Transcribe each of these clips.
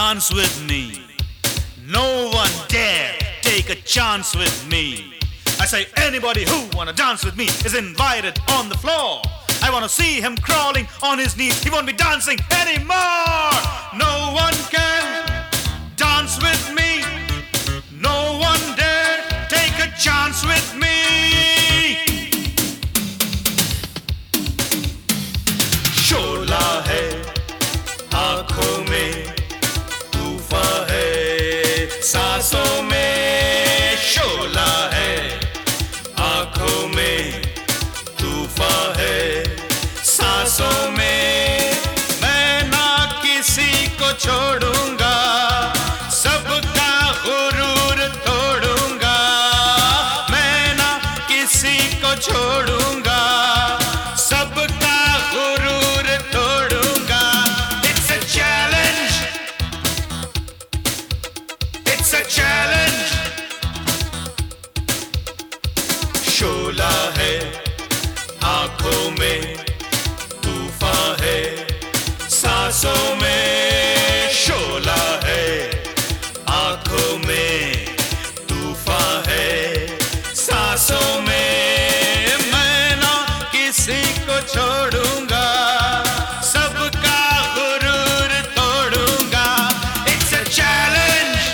dance with me. No one dare take a chance with me. I say anybody who wanna dance with me is invited on the floor. I wanna see him crawling on his knees. He won't be dancing anymore. No one can dance with me. No one dare take a chance with me. शोला है आंखों में, तूफान है सांसों में. शोला है आंखों में, तूफान है सांसों में. मैं ना किसी को छोड़ूंगा, सबका गुरूर तोड़ूंगा. मैं ना किसी को छोड़ूंगा, सबका गुरूर तोड़ूंगा. It's a challenge. It's a challenge. शोला है आंखों में, तूफान है सांसों में. शोला है आंखों में, तूफान है सांसों में. मैं ना किसी को छोड़ूंगा, सबका गुरूर तोड़ूंगा. It's a challenge.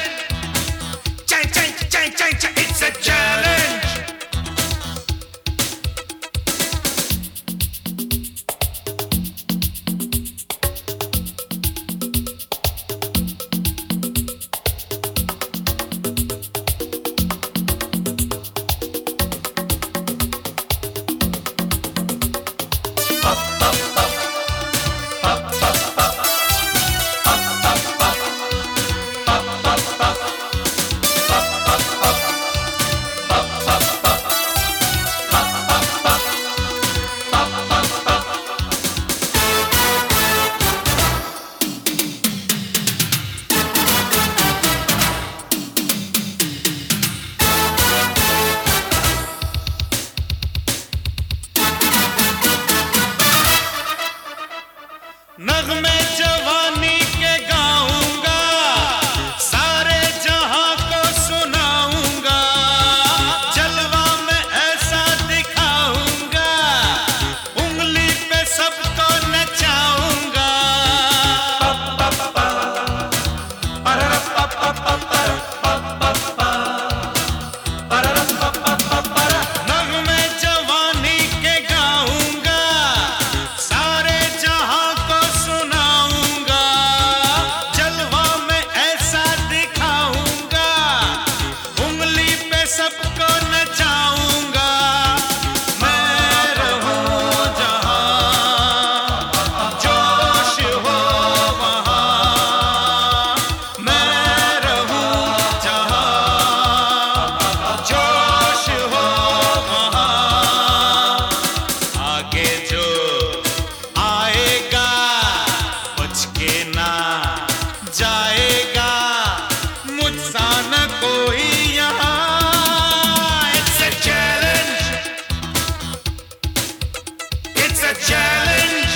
It's a challenge. नगमे जवानी के गाऊंगा, सारे जहां को सुनाऊंगा. जलवा में ऐसा दिखाऊंगा, उंगली पे सबको नचाऊंगा. नगमे जवानी के गाऊंगा, सारे जहां को सुनाऊंगा. जलवा में ऐसा दिखाऊंगा, उंगली पे सबको नचाऊंगा. मैं रहूं जहां जोश हो वहां. मैं रहूं जहां जोश हो वहां. आगे जो आएगा बच के ना जाएगा, मुझसा न कोई यहाँ. It's a challenge. It's a challenge.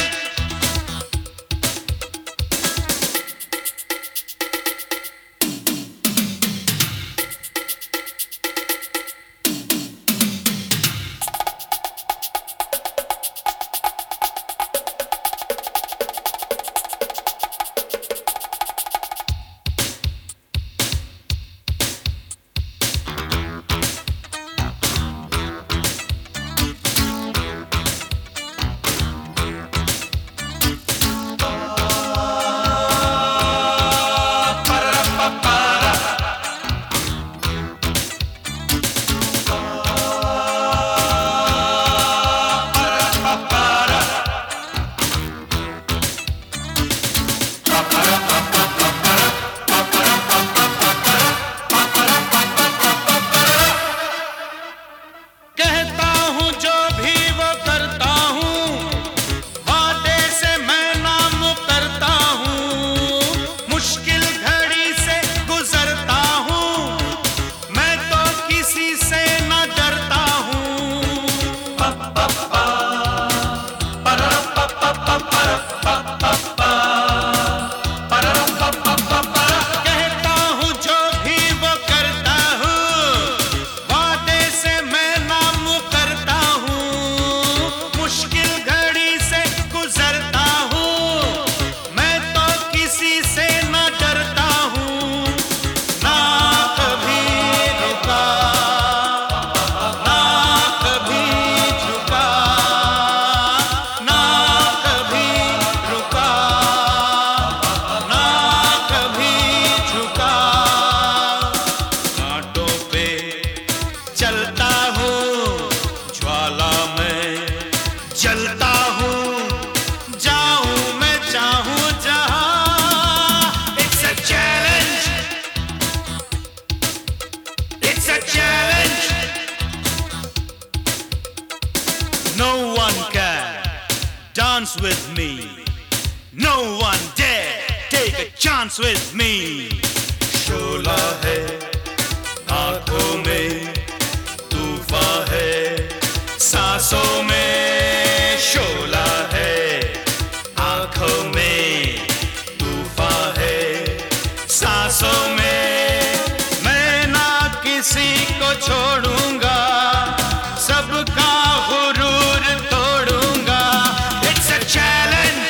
one can dance with me. No one dare take a chance with me. शोला है आंखों में, तूफान है सांसों में. शोला है आंखों में, तूफान है सांसों में. मैं ना किसी को छोड़ूंगा, सबका गुरूर तोड़ूंगा. It's a challenge.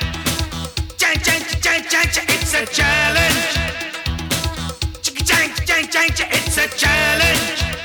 It's a challenge. It's a challenge.